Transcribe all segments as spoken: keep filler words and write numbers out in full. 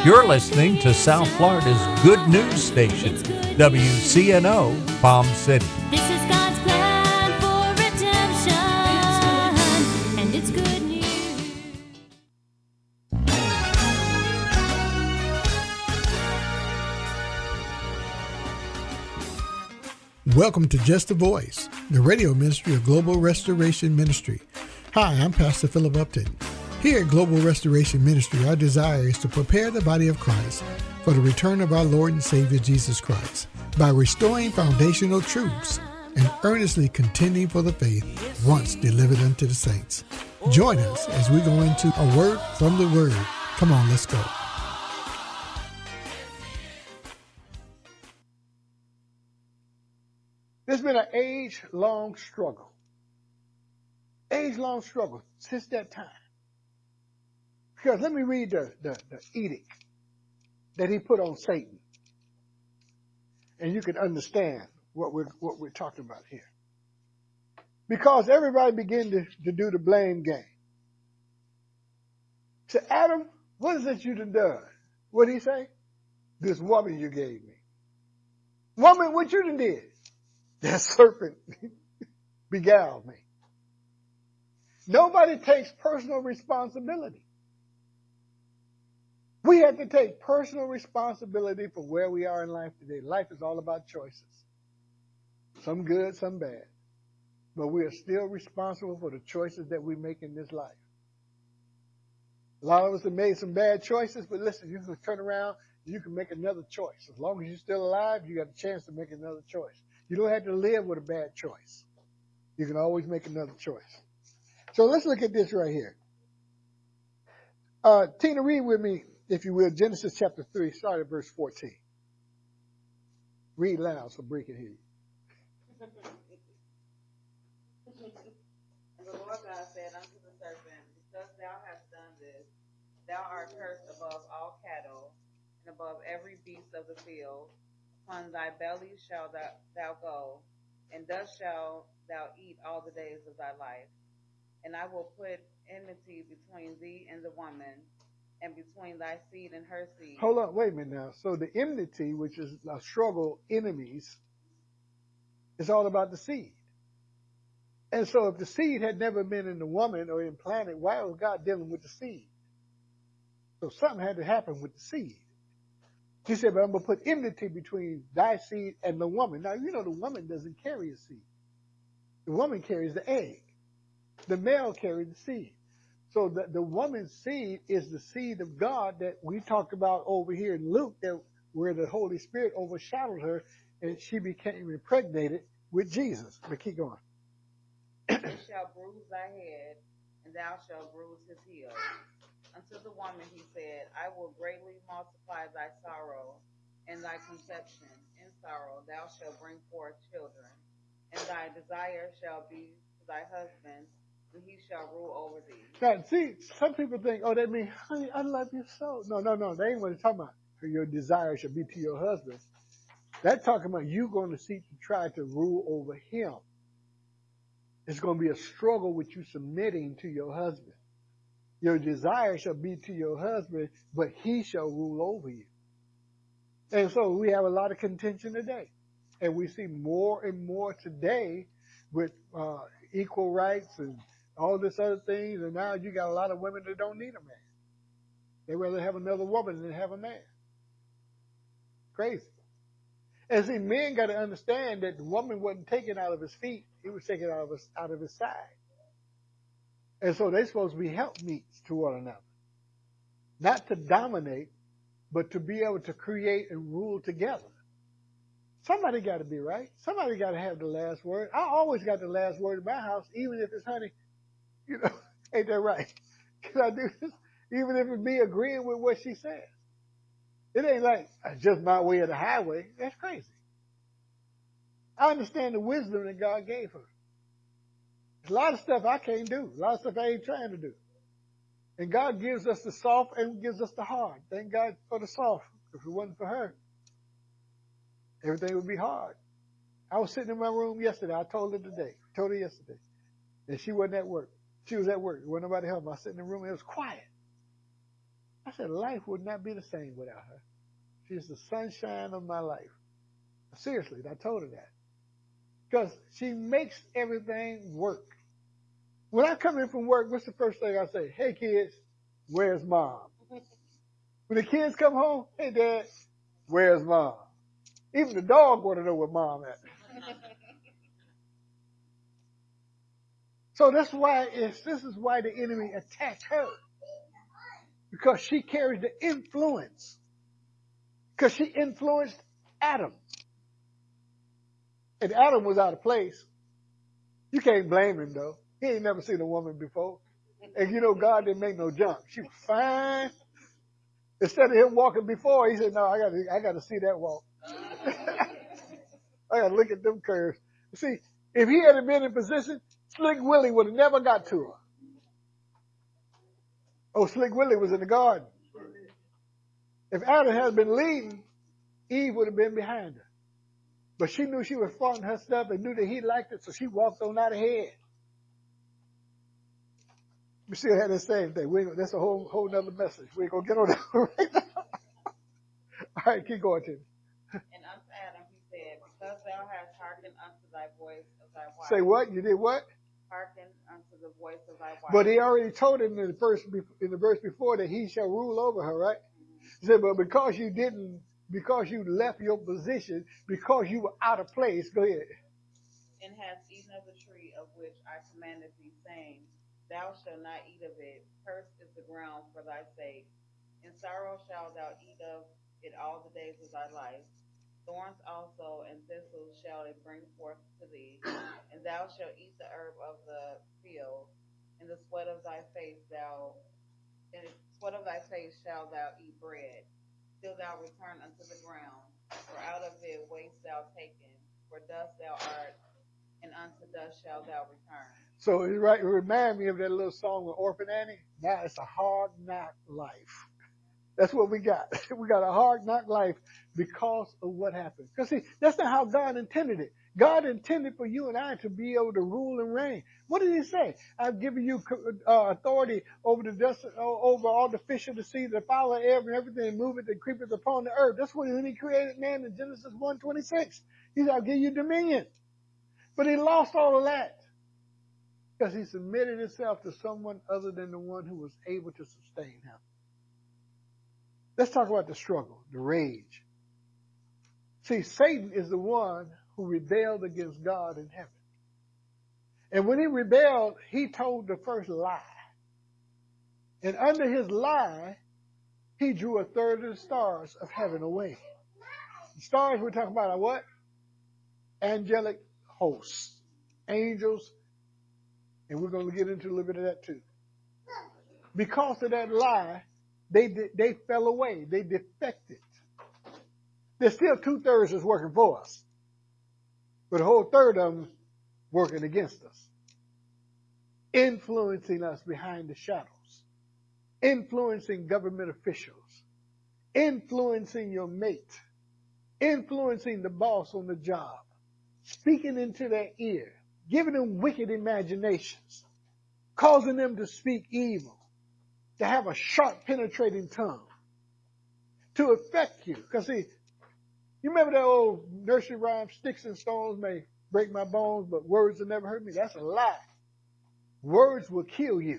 You're listening to South Florida's good news station, W C N O, Palm City. This is God's plan for redemption, and it's good news. Welcome to Just a Voice, the radio ministry of Global Restoration Ministry. Hi, I'm Pastor Philip Upton. Here at Global Restoration Ministry, our desire is to prepare the body of Christ for the return of our Lord and Savior Jesus Christ by restoring foundational truths and earnestly contending for the faith once delivered unto the saints. Join us as we go into a word from the Word. Come on, let's go. There's been an age-long struggle, age-long struggle since that time. Because let me read the, the, the edict that he put on Satan, and you can understand what we're, what we're talking about here. Because everybody began to, to do the blame game. So Adam, what is it you done done? What did he say? This woman you gave me. Woman, what you done did? That serpent beguiled me. Nobody takes personal responsibility. We have to take personal responsibility for where we are in life today. Life is all about choices. Some good, some bad. But we are still responsible for the choices that we make in this life. A lot of us have made some bad choices, but listen, you can turn around and you can make another choice. As long as you're still alive, you got a chance to make another choice. You don't have to live with a bad choice. You can always make another choice. So let's look at this right here. Uh, Tina, read with me, if you will, Genesis chapter three, start at verse fourteen. Read loud so Bree can hear you. And the Lord God said unto the serpent, because thou hast done this, thou art cursed above all cattle, and above every beast of the field. Upon thy belly shalt thou, thou go, and dust shalt thou eat all the days of thy life. And I will put enmity between thee and the woman, and between thy seed and her seed. Hold on, wait a minute now. So the enmity, which is a struggle, enemies, is all about the seed. And so if the seed had never been in the woman or implanted, why was God dealing with the seed? So something had to happen with the seed. He said, but I'm going to put enmity between thy seed and the woman. Now, you know the woman doesn't carry a seed. The woman carries the egg. The male carries the seed. So the, the woman's seed is the seed of God that we talked about over here in Luke, that where the Holy Spirit overshadowed her and she became impregnated with Jesus. But keep going. He shall bruise thy head, and thou shalt bruise his heel. Unto the woman he said, I will greatly multiply thy sorrow and thy conception. In sorrow thou shalt bring forth children, and thy desire shall be to thy husband, and he shall rule over thee. Now, see, some people think, oh, that means, honey, I love you so. No, no, no. They ain't what they're talking about. Your desire shall be to your husband. That's talking about you going to seek to try to rule over him. It's going to be a struggle with you submitting to your husband. Your desire shall be to your husband, but he shall rule over you. And so we have a lot of contention today. And we see more and more today with uh, equal rights and all this other things. And now you got a lot of women that don't need a man. They rather have another woman than have a man. Crazy. And see, men got to understand that the woman wasn't taken out of his feet. He was taken out of his, out of his side. And so they're supposed to be helpmeets to one another. Not to dominate, but to be able to create and rule together. Somebody got to be right. Somebody got to have the last word. I always got the last word in my house, even if it's honey. You know, ain't that right? Can I do this? Even if it be agreeing with what she says. It ain't like, it's just my way of the highway. That's crazy. I understand the wisdom that God gave her. There's a lot of stuff I can't do. A lot of stuff I ain't trying to do. And God gives us the soft and gives us the hard. Thank God for the soft. If it wasn't for her, everything would be hard. I was sitting in my room yesterday. I told her today. Told her yesterday. And she wasn't at work. She was at work. There wasn't nobody home. I was sitting in the room. It was quiet. I said, life would not be the same without her. She's the sunshine of my life. Seriously, I told her that. Because she makes everything work. When I come in from work, what's the first thing I say? Hey, kids, where's mom? When the kids come home, hey, dad, where's mom? Even the dog want to know where mom at. So that's why it's, this is why the enemy attacked her. Because she carries the influence. Because she influenced Adam. And Adam was out of place. You can't blame him, though. He ain't never seen a woman before. And you know, God didn't make no junk. She was fine. Instead of him walking before, he said, no, I got to I got to see that walk. I got to look at them curves. You see, if he had been in position, Slick Willie would have never got to her. Oh, Slick Willie was in the garden. If Adam had been leading, Eve would have been behind her. But she knew she was fronting her stuff and knew that he liked it, so she walked on out ahead. We still had the same thing. We ain't, that's a whole whole nother message. We ain't going to get on that right now. All right, keep going, Tim. And unto Adam he said, because thou hast hearkened unto thy voice of thy wife. Say what? You did what? Hearken unto the voice of thy wife. But he already told him in the first in the verse before that he shall rule over her, right? He said, but because you didn't, because you left your position, because you were out of place, go ahead. And hast eaten of the tree of which I commanded thee, saying, thou shalt not eat of it. Cursed is the ground for thy sake. In sorrow shalt thou eat of it all the days of thy life. Thorns also and thistles shall it bring forth to thee, and thou shalt eat the herb of the field. In the sweat of thy face thou, in the sweat of thy face shalt thou eat bread, till thou return unto the ground. For out of it wast thou taken, for dust thou art, and unto dust shalt thou return. So it, right, it reminded me of that little song with Orphan Annie. Now it's a hard knock life. That's what we got. We got a hard knock life because of what happened. Because see, that's not how God intended it. God intended for you and I to be able to rule and reign. What did he say? I've given you uh, authority over the dust, over all the fish of the sea, the fowl of the air, and everything, and move it that creepeth upon the earth. That's when he created man in Genesis one twenty-six. He said, I'll give you dominion. But he lost all of that because he submitted himself to someone other than the one who was able to sustain him. Let's talk about the struggle, the rage. See, Satan is the one who rebelled against God in heaven. And when he rebelled, he told the first lie. And under his lie, he drew a third of the stars of heaven away. The stars we're talking about are what? Angelic hosts, angels, and we're going to get into a little bit of that too. Because of that lie, they they fell away. They defected. There's still two-thirds that's working for us. But a whole third of them working against us. Influencing us behind the shadows. Influencing government officials. Influencing your mate. Influencing the boss on the job. Speaking into their ear. Giving them wicked imaginations. Causing them to speak evil. To have a sharp penetrating tongue. To affect you. Because see, you remember that old nursery rhyme, sticks and stones may break my bones, but words will never hurt me? That's a lie. Words will kill you.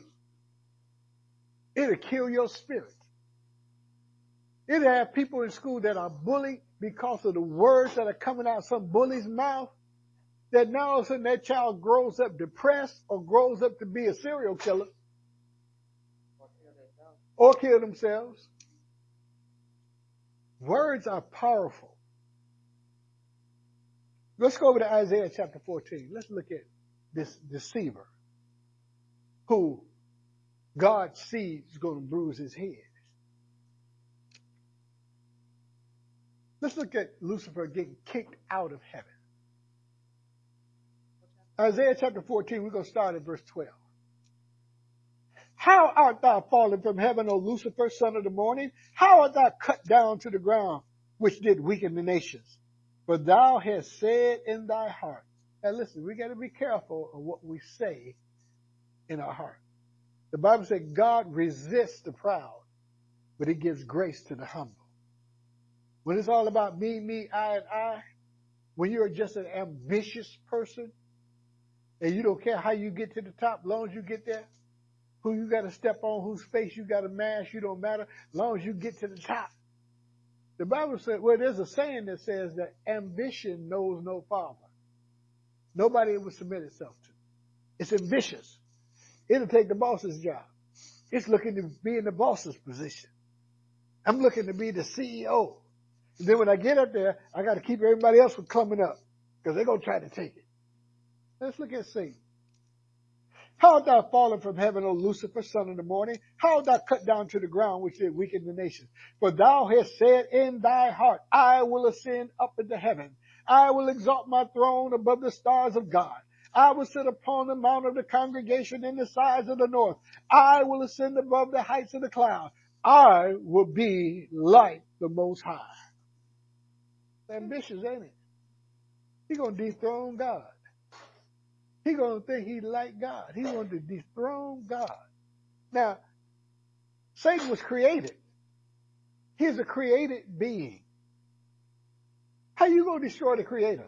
It'll kill your spirit. It'll have people in school that are bullied because of the words that are coming out of some bully's mouth, that now all of a sudden that child grows up depressed or grows up to be a serial killer or kill themselves. Words are powerful. Let's go over to Isaiah chapter fourteen. Let's look at this deceiver who God sees is going to bruise his head. Let's look at Lucifer getting kicked out of heaven. Isaiah chapter fourteen, we're going to start at verse twelve. How art thou fallen from heaven, O Lucifer, son of the morning? How art thou cut down to the ground, which did weaken the nations? For thou hast said in thy heart. Now listen, we got to be careful of what we say in our heart. The Bible says God resists the proud, but it gives grace to the humble. When it's all about me, me, I, and I, when you're just an ambitious person and you don't care how you get to the top, as long as you get there, who you got to step on, whose face you got to mash, you don't matter, as long as you get to the top. The Bible says, well, there's a saying that says that ambition knows no father. Nobody will submit itself to. It's ambitious. It'll take the boss's job. It's looking to be in the boss's position. I'm looking to be the C E O. And then when I get up there, I got to keep everybody else from coming up because they're going to try to take it. Let's look at Satan. How art thou fallen from heaven, O Lucifer, son of the morning? How art thou cut down to the ground, which did weaken the nations? For thou hast said in thy heart, I will ascend up into heaven. I will exalt my throne above the stars of God. I will sit upon the mount of the congregation in the sides of the north. I will ascend above the heights of the cloud. I will be like the Most High. It's ambitious, ain't it? He's going to dethrone God. He's going to think he's like God. He wants to dethrone God. Now, Satan was created. He's a created being. How you going to destroy the creator?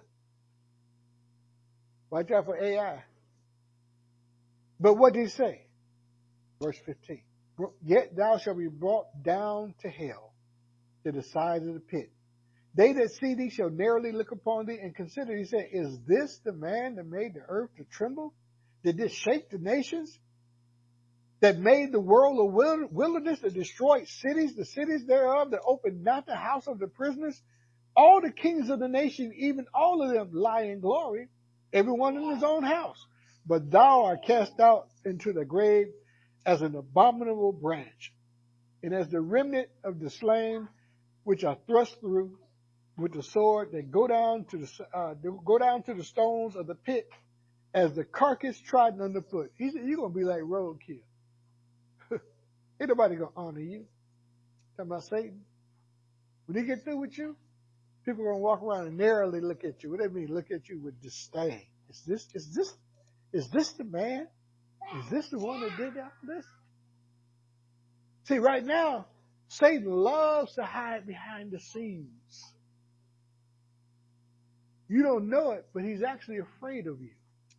Watch out for A I. But what did he say? Verse fifteen. Yet thou shalt be brought down to hell, to the sides of the pit. They that see thee shall narrowly look upon thee and consider. He said, is this the man that made the earth to tremble? Did this shake the nations? That made the world a wilderness, that destroyed cities, the cities thereof, that opened not the house of the prisoners? All the kings of the nation, even all of them, lie in glory, everyone in his own house. But thou art cast out into the grave as an abominable branch, and as the remnant of the slain, which are thrust through with the sword, they go down to the uh, they go down to the stones of the pit, as the carcass trodden underfoot. He said, you're gonna be like roadkill. Ain't nobody gonna honor you. Talking about Satan. When he get through with you, people are gonna walk around and narrowly look at you. What do they mean? Look at you with disdain. Is this is this is this the man? Is this the one that did all this? See, right now, Satan loves to hide behind the scenes. You don't know it, but he's actually afraid of you.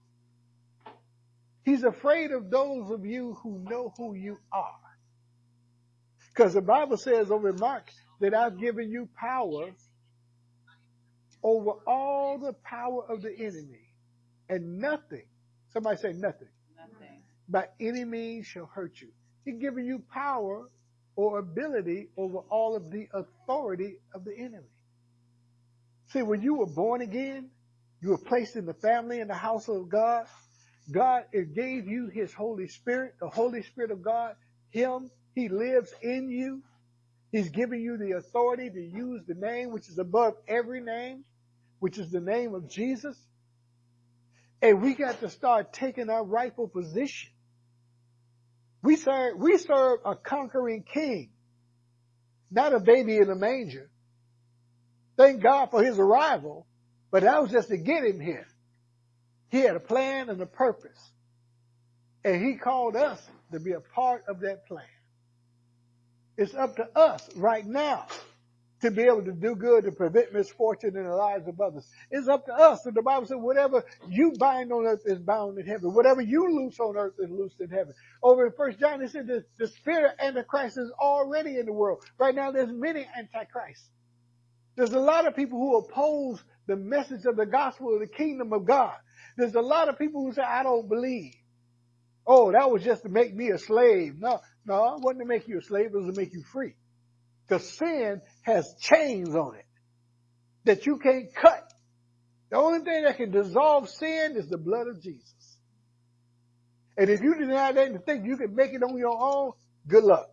He's afraid of those of you who know who you are. Because the Bible says over in Mark that I've given you power over all the power of the enemy. And nothing, somebody say nothing, Nothing. by any means shall hurt you. He's given you power or ability over all of the authority of the enemy. See, when you were born again, you were placed in the family in the house of God. God it gave you his Holy Spirit, the Holy Spirit of God. Him, he lives in you. He's given you the authority to use the name which is above every name, which is the name of Jesus. And we got to start taking our rightful position. We serve, we serve a conquering king, not a baby in a manger. Thank God for his arrival, but that was just to get him here. He had a plan and a purpose. And he called us to be a part of that plan. It's up to us right now to be able to do good to prevent misfortune in the lives of others. It's up to us. And the Bible says, whatever you bind on earth is bound in heaven. Whatever you loose on earth is loosed in heaven. Over in First John, it said the, the spirit of Antichrist is already in the world. Right now, there's many Antichrists. There's a lot of people who oppose the message of the gospel of the kingdom of God. There's a lot of people who say, I don't believe. Oh, that was just to make me a slave. No, no, it wasn't to make you a slave. It was to make you free. Because sin has chains on it that you can't cut. The only thing that can dissolve sin is the blood of Jesus. And if you deny that and think you can make it on your own, good luck.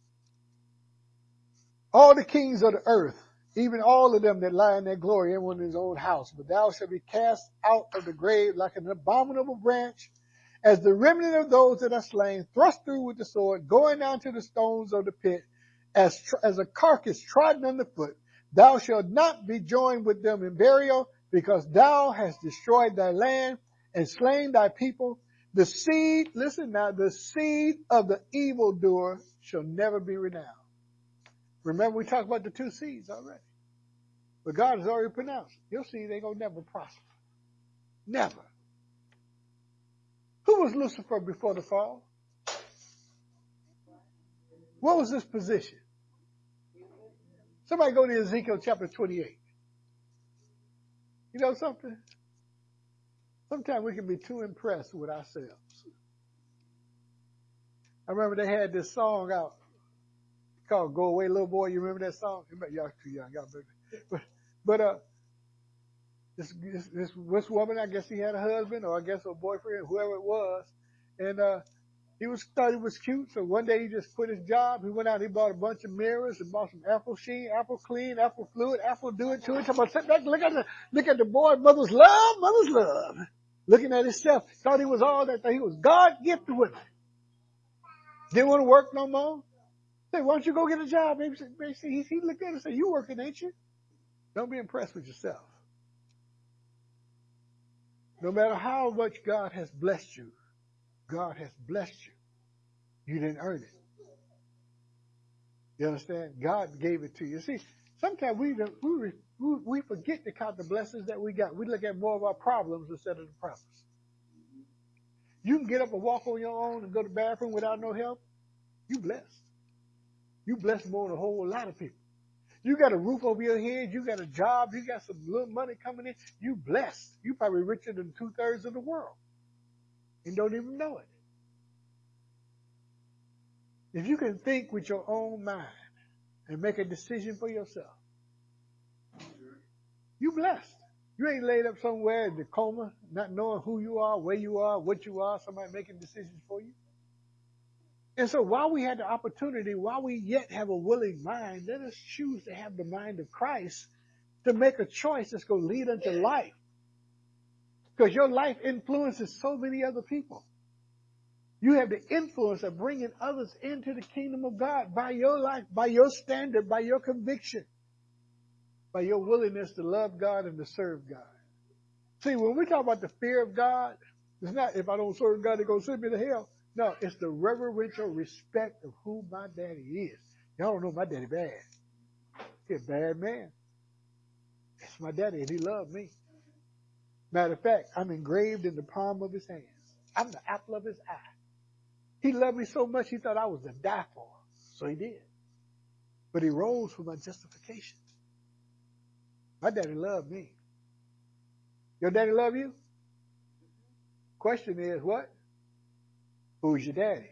All the kings of the earth, even all of them that lie in their glory, everyone in his own house. But thou shalt be cast out of the grave like an abominable branch, as the remnant of those that are slain, thrust through with the sword, going down to the stones of the pit, as, tr- as a carcass trodden underfoot. Thou shalt not be joined with them in burial, because thou hast destroyed thy land and slain thy people. The seed, listen now, the seed of the evildoer shall never be renowned. Remember, we talked about the two seeds already. But God has already pronounced, your seed ain't going to never prosper. Never. Who was Lucifer before the fall? What was his position? Somebody go to Ezekiel chapter twenty-eight. You know something? Sometimes we can be too impressed with ourselves. I remember they had this song out called Go Away Little Boy. You remember that song? Y'all too young. Y'all remember. But, but uh, this, this, this, this woman, I guess he had a husband or I guess a boyfriend, whoever it was. And uh, he was thought he was cute. So one day he just quit his job. He went out, he bought a bunch of mirrors and bought some Apple Sheen, Apple Clean, Apple Fluid, Apple Do It to it. Talking about sit back, look at the, look at the boy, mother's love, mother's love. Looking at himself, thought he was all that. He was God gifted with it. Didn't want to work no more. Say, why don't you go get a job? Maybe, maybe he, he looked at it and said, you working, ain't you? Don't be impressed with yourself. No matter how much God has blessed you, God has blessed you. You didn't earn it. You understand? God gave it to you. See, sometimes we don't, we we forget to count the blessings that we got. We look at more of our problems instead of the promise. You can get up and walk on your own and go to the bathroom without no help. You blessed. You blessed more than a whole lot of people. You got a roof over your head. You got a job. You got some little money coming in. You blessed. You probably richer than two thirds of the world and don't even know it. If you can think with your own mind and make a decision for yourself, you blessed. You ain't laid up somewhere in the coma, not knowing who you are, where you are, what you are, somebody making decisions for you. And so while we had the opportunity, while we yet have a willing mind, let us choose to have the mind of Christ to make a choice that's going to lead unto life. Because your life influences so many other people. You have the influence of bringing others into the kingdom of God by your life, by your standard, by your conviction, by your willingness to love God and to serve God. See, when we talk about the fear of God, it's not if I don't serve God, they're going to send me to hell. No, it's the reverential respect of who my daddy is. Y'all don't know my daddy bad. He's a bad man. It's my daddy and he loved me. Matter of fact, I'm engraved in the palm of his hands. I'm the apple of his eye. He loved me so much he thought I was to die for. So he did. But he rose for my justification. My daddy loved me. Your daddy love you? Question is what? Who's your daddy?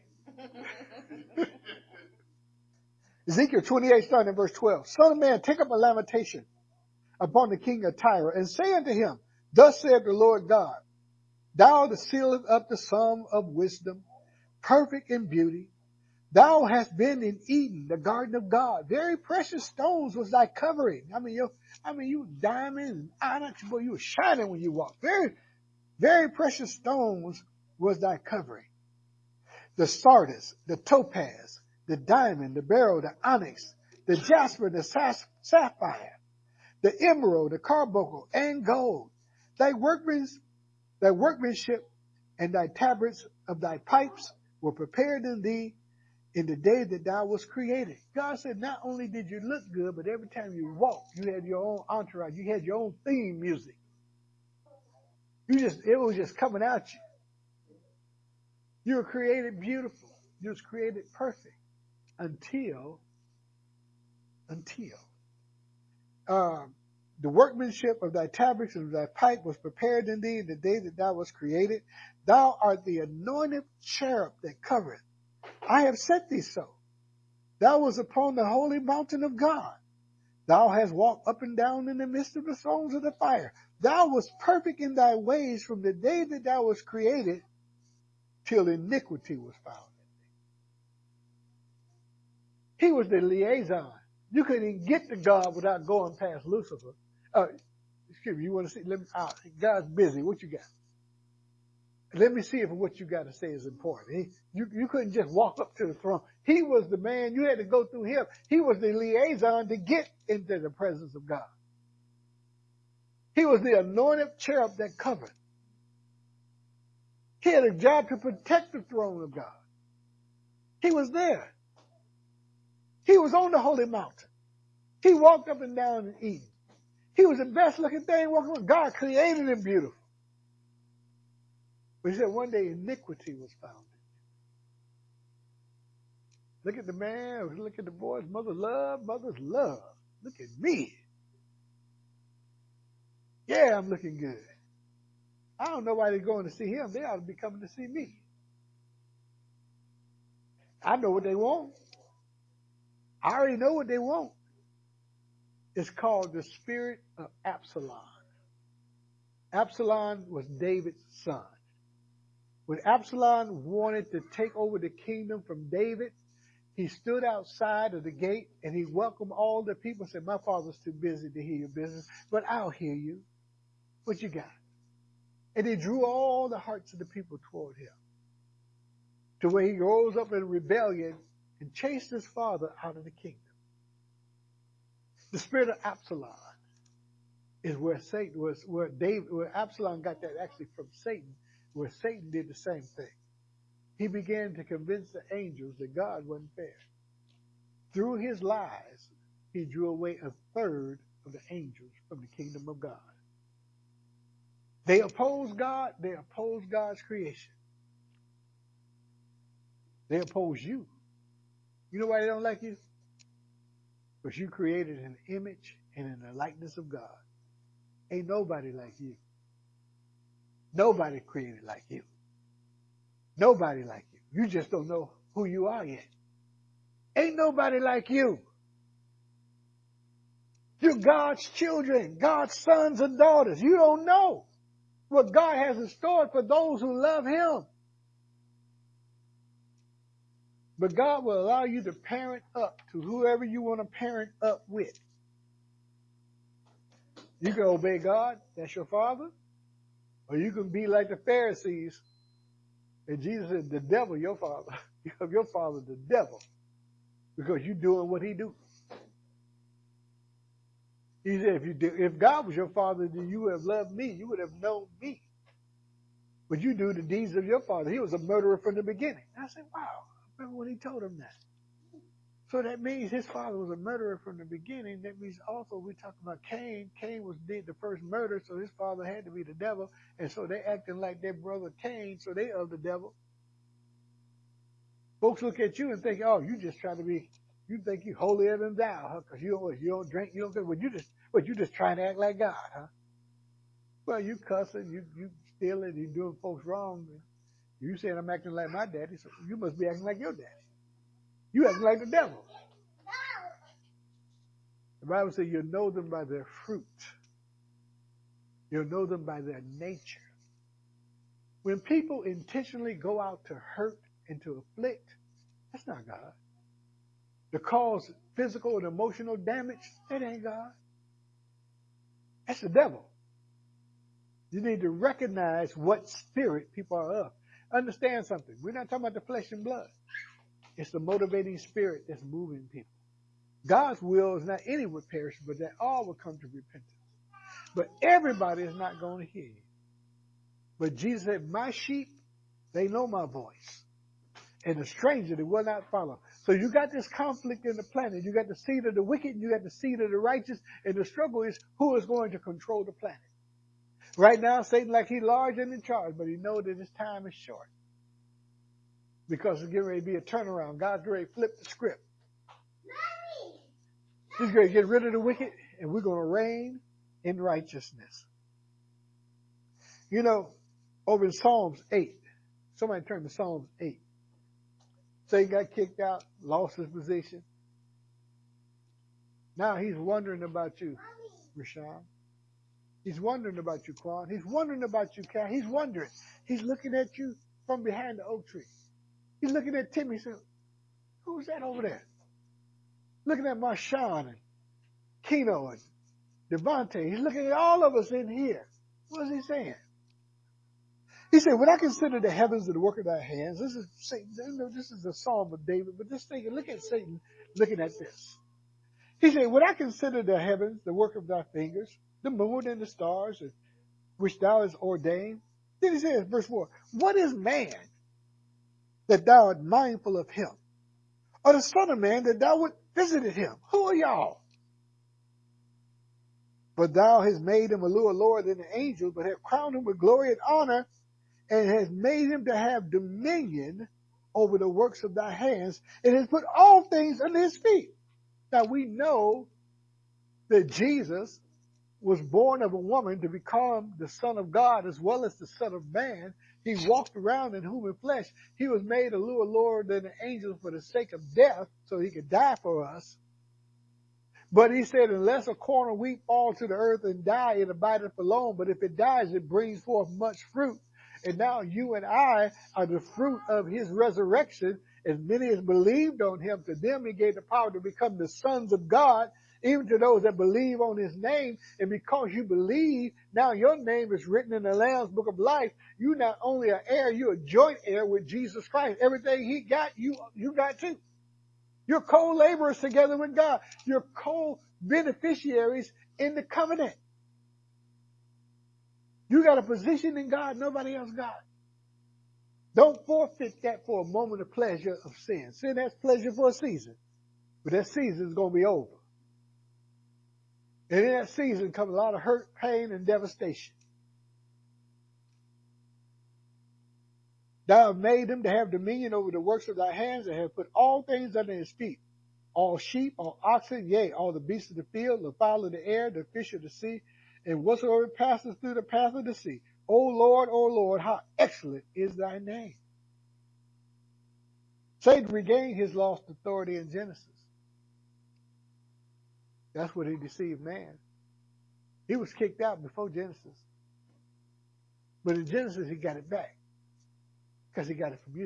Ezekiel twenty-eight, starting in verse twelve. Son of man, take up a lamentation upon the king of Tyre, and say unto him, thus saith the Lord God, thou that sealest up the sum of wisdom, perfect in beauty, thou hast been in Eden, the garden of God. Very precious stones was thy covering. I mean, you, I mean, you diamonds and onyx, boy, you were shining when you walked. Very, very precious stones was thy covering. The sardis, the topaz, the diamond, the beryl, the onyx, the jasper, the sapphire, the emerald, the carbuncle, and gold. Thy workman's, thy workmanship and thy tabrets of thy pipes were prepared in thee in the day that thou was created. God said not only did you look good, but every time you walked, you had your own entourage. You had your own theme music. You just, it was just coming at you. You were created beautiful. You was created perfect until, until, uh, the workmanship of thy tabrets and thy pipe was prepared in thee in the day that thou was created. Thou art the anointed cherub that covereth. I have set thee so. Thou was upon the holy mountain of God. Thou hast walked up and down in the midst of the stones of the fire. Thou wast perfect in thy ways from the day that thou was created till iniquity was found. He was the liaison. You couldn't even get to God without going past Lucifer. Uh, excuse me, you want to see? Let me, uh, God's busy. What you got? Let me see if what you got to say is important. He, you, you couldn't just walk up to the throne. He was the man. You had to go through him. He was the liaison to get into the presence of God. He was the anointed cherub that covered. He had a job to protect the throne of God. He was there. He was on the holy mountain. He walked up and down in Eden. He was the best looking thing walking around. God created him beautiful. But he said one day iniquity was found. Look at the man, look at the boy's mother love, mother's love. Look at me. Yeah, I'm looking good. I don't know why they're going to see him. They ought to be coming to see me. I know what they want. I already know what they want. It's called the spirit of Absalom. Absalom was David's son. When Absalom wanted to take over the kingdom from David, he stood outside of the gate and he welcomed all the people and said, my father's too busy to hear your business, but I'll hear you. What you got? And he drew all the hearts of the people toward him, to where he rose up in rebellion and chased his father out of the kingdom. The spirit of Absalom is where Satan was, where David, where Absalom got that actually from Satan, where Satan did the same thing. He began to convince the angels that God wasn't fair. Through his lies, he drew away a third of the angels from the kingdom of God. They oppose God. They oppose God's creation. They oppose you. You know why they don't like you? Because you created an image and in the likeness of God. Ain't nobody like you. Nobody created like you. Nobody like you. You just don't know who you are yet. Ain't nobody like you. You're God's children, God's sons and daughters. You don't know what God has in store for those who love him. But God will allow you to parent up to whoever you want to parent up with. You can obey God, that's your father, or you can be like the Pharisees. And Jesus said, the devil, your father. You have your father, the devil, because you're doing what he do. He said, if you do, if God was your father, then you would have loved me. You would have known me. But you do the deeds of your father. He was a murderer from the beginning. And I said, wow, I remember when he told him that. So that means his father was a murderer from the beginning. That means also we talk about Cain. Cain was did the first murder, so his father had to be the devil. And so they acting like their brother Cain, so they of the devil. Folks look at you and think, oh, you just trying to be, you think you holier than thou, huh? Because you don't, you don't drink, you don't drink. Well, you just, but you just trying to act like God, huh? Well, you cussing, you you stealing, you doing folks wrong. You saying I'm acting like my daddy, so you must be acting like your daddy. You acting like the devil. The Bible says you'll know them by their fruit. You'll know them by their nature. When people intentionally go out to hurt and to afflict, that's not God. To cause physical and emotional damage, that ain't God. That's the devil. You need to recognize what spirit people are of. Understand something. We're not talking about the flesh and blood. It's the motivating spirit that's moving people. God's will is not any would perish, but that all will come to repentance. But everybody is not going to hear you. But Jesus said, my sheep, they know my voice. And the stranger, they will not follow. So you got this conflict in the planet. You got the seed of the wicked, and you got the seed of the righteous. And the struggle is who is going to control the planet. Right now, Satan like he's large and in charge, but he knows that his time is short. Because it's getting ready to be a turnaround. God's ready to flip the script. He's going to get rid of the wicked, and we're going to reign in righteousness. You know, over in Psalms eight, somebody turn to Psalms eight. Satan got kicked out, lost his position. Now he's wondering about you, Rashawn. He's wondering about you, Quan. He's wondering about you, Cal. He's wondering. He's looking at you from behind the oak tree. He's looking at Timmy saying, who's that over there? Looking at Marshawn and Keno and Devontae. He's looking at all of us in here. What is he saying? He said, when I consider the heavens and the work of thy hands, this is Satan, this is the Psalm of David, but just think, look at Satan looking at this. He said, when I consider the heavens, the work of thy fingers, the moon and the stars, which thou hast ordained. Then he says, verse four, what is man that thou art mindful of him? Or the son of man that thou would visited him. Who are y'all? But thou hast made him a little lower than the angels, but hast crowned him with glory and honor, and has made him to have dominion over the works of thy hands, and has put all things under his feet. Now we know that Jesus was born of a woman to become the Son of God as well as the Son of Man. He walked around in human flesh. He was made a little lower than the angels for the sake of death, so he could die for us. But he said, unless a corn of wheat falls to the earth and die, it abideth alone. But if it dies, it brings forth much fruit. And now you and I are the fruit of his resurrection. As many as believed on him, to them he gave the power to become the sons of God, even to those that believe on his name. And because you believe, now your name is written in the Lamb's book of life. You not only are heir, you're a joint heir with Jesus Christ. Everything he got, you, you got too. You're co-laborers together with God. You're co-beneficiaries in the covenant. You got a position in God nobody else got. Don't forfeit that for a moment of pleasure of sin. Sin has pleasure for a season, but that season is going to be over. And in that season comes a lot of hurt, pain, and devastation. Thou hast made him to have dominion over the works of thy hands, and have put all things under his feet. All sheep, all oxen, yea, all the beasts of the field, the fowl of the air, the fish of the sea, and whatsoever passes through the path of the sea. O Lord, O Lord, how excellent is thy name. Satan regained his lost authority in Genesis. That's what he deceived man. He was kicked out before Genesis. But in Genesis, he got it back. Because he got it from you.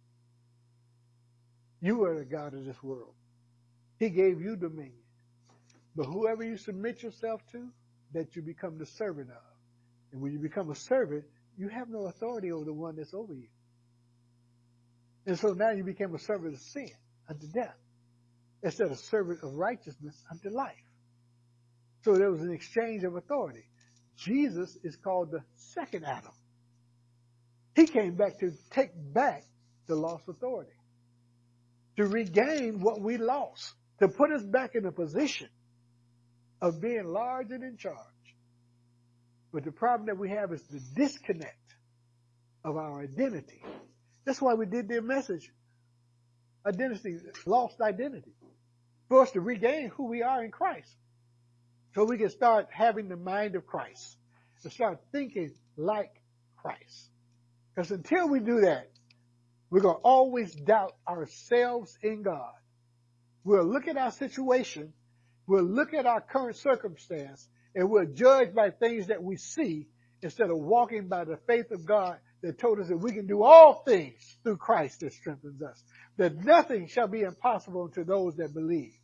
You are the God of this world. He gave you dominion. But whoever you submit yourself to, that you become the servant of. And when you become a servant, you have no authority over the one that's over you. And so now you became a servant of sin unto death, instead of servant of righteousness unto life. So there was an exchange of authority. Jesus is called the second Adam. He came back to take back the lost authority, to regain what we lost, to put us back in a position of being large and in charge. But the problem that we have is the disconnect of our identity. That's why we did their message, identity, lost identity, for us to regain who we are in Christ. So we can start having the mind of Christ, to start thinking like Christ. Because until we do that, we're going to always doubt ourselves in God. We'll look at our situation, we'll look at our current circumstance, and we'll judge by things that we see instead of walking by the faith of God that told us that we can do all things through Christ that strengthens us, that nothing shall be impossible to those that believe.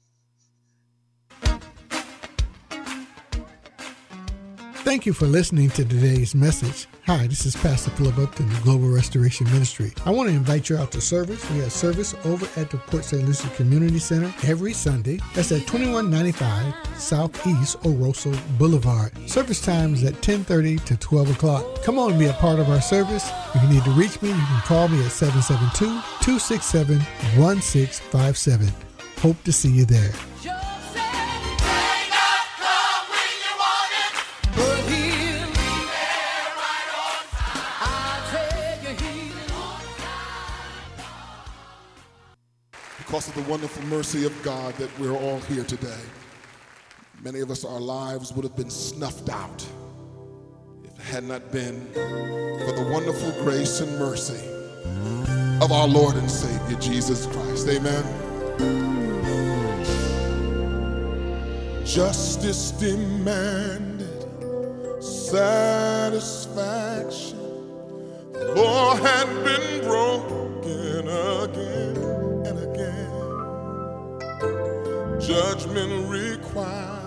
Thank you for listening to today's message. Hi, this is Pastor Philip Upton, the Global Restoration Ministry. I want to invite you out to service. We have service over at the Port Saint Lucie Community Center every Sunday. That's at twenty-one ninety-five Southeast Oroso Boulevard. Service times at ten thirty to twelve o'clock. Come on and be a part of our service. If you need to reach me, you can call me at seven seven two, two six seven, one six five seven. Hope to see you there. Because of the wonderful mercy of God that we're all here today. Many of us, our lives would have been snuffed out if it had not been for the wonderful grace and mercy of our Lord and Savior, Jesus Christ. Amen. Justice demanded satisfaction. The law had been broken again. Judgment required